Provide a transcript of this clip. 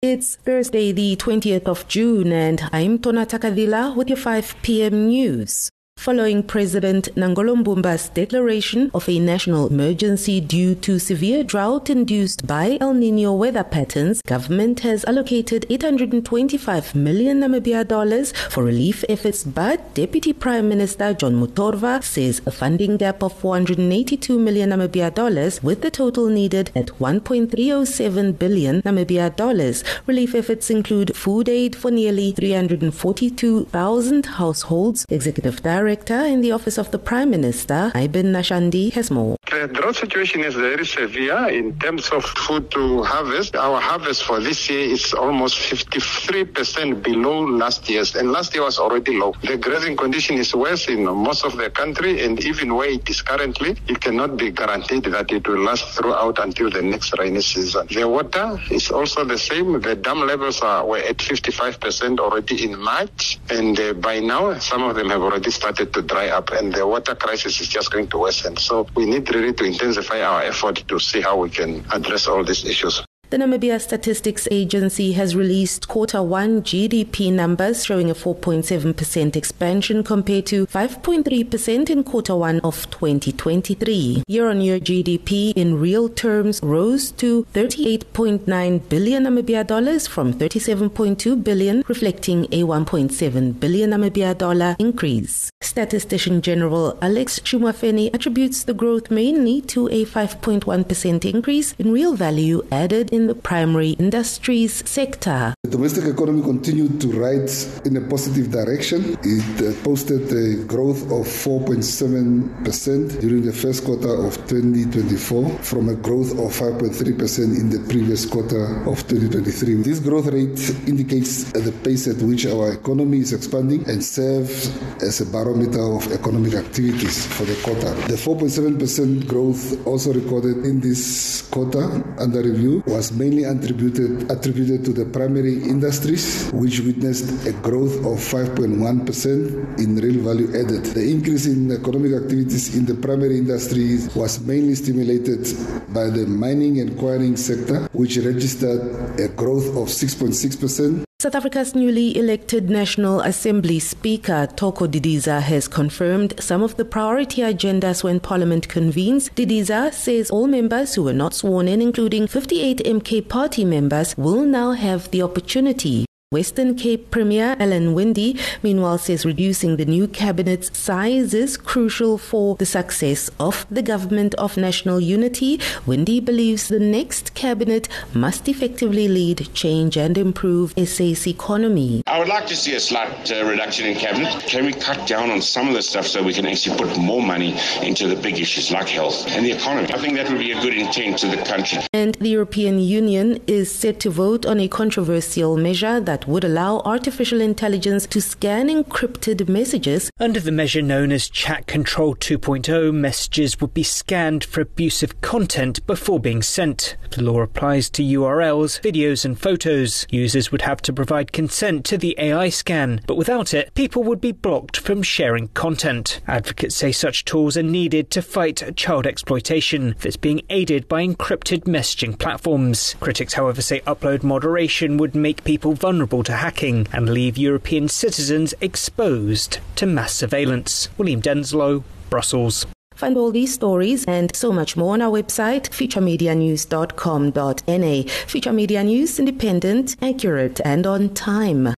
It's Thursday, the 20th of June, and I'm Tona Takavila with your 5 p.m. news. Following President Nangolo Mbumba's declaration of a national emergency due to severe drought induced by El Niño weather patterns, government has allocated 825 million Namibia dollars for relief efforts, but Deputy Prime Minister John Mutorva says a funding gap of 482 million Namibia dollars, with the total needed at 1.307 billion Namibia dollars. Relief efforts include food aid for nearly 342,000 households. Executive Director in the Office of the Prime Minister, Iben Nashandi, has more. The drought situation is very severe in terms of food to harvest. Our harvest for this year is almost 53% below last year's, and last year was already low. The grazing condition is worse in most of the country, and even where it is currently, it cannot be guaranteed that it will last throughout until the next rainy season. The water is also the same. The dam levels were at 55% already in March, and by now, some of them have already started to dry up, and the water crisis is just going to worsen. So we need really to intensify our effort to see how we can address all these issues. The Namibia Statistics Agency has released Q1 GDP numbers showing a 4.7% expansion compared to 5.3% in Q1 of 2023. Year-on-year GDP in real terms rose to 38.9 billion Namibia dollars from 37.2 billion, reflecting a 1.7 billion Namibia dollar increase. Statistician General Alex Shumafeni attributes the growth mainly to a 5.1% increase in real value added in the primary industries sector. The domestic economy continued to rise in a positive direction. It posted a growth of 4.7% during the first quarter of 2024 from a growth of 5.3% in the previous quarter of 2023. This growth rate indicates the pace at which our economy is expanding and serves as a barometer of economic activities for the quarter. The 4.7% growth also recorded in this quarter under review was mainly attributed to the primary industries, which witnessed a growth of 5.1% in real value added. The increase in economic activities in the primary industries was mainly stimulated by the mining and quarrying sector, which registered a growth of 6.6%. South Africa's newly elected National Assembly Speaker, Thoko Didiza, has confirmed some of the priority agendas when Parliament convenes. Didiza says all members who were not sworn in, including 58 MK Party members, will now have the opportunity. Western Cape Premier Alan Winde, meanwhile, says reducing the new cabinet's size is crucial for the success of the Government of National Unity. Winde believes the next cabinet must effectively lead change and improve SA's economy. I would like to see a slight reduction in cabinet. Can we cut down on some of the stuff so we can actually put more money into the big issues like health and the economy? I think that would be a good intent to the country. And the European Union is set to vote on a controversial measure that would allow artificial intelligence to scan encrypted messages. Under the measure known as Chat Control 2.0, messages would be scanned for abusive content before being sent. The law applies to URLs, videos and photos. Users would have to provide consent to the AI scan, but without it, people would be blocked from sharing content. Advocates say such tools are needed to fight child exploitation that's being aided by encrypted messaging platforms. Critics, however, say upload moderation would make people vulnerable to hacking and leave European citizens exposed to mass surveillance. William Denslow, Brussels. Find all these stories and so much more on our website, futuremedianews.com.na. Future Media News, independent, accurate, and on time.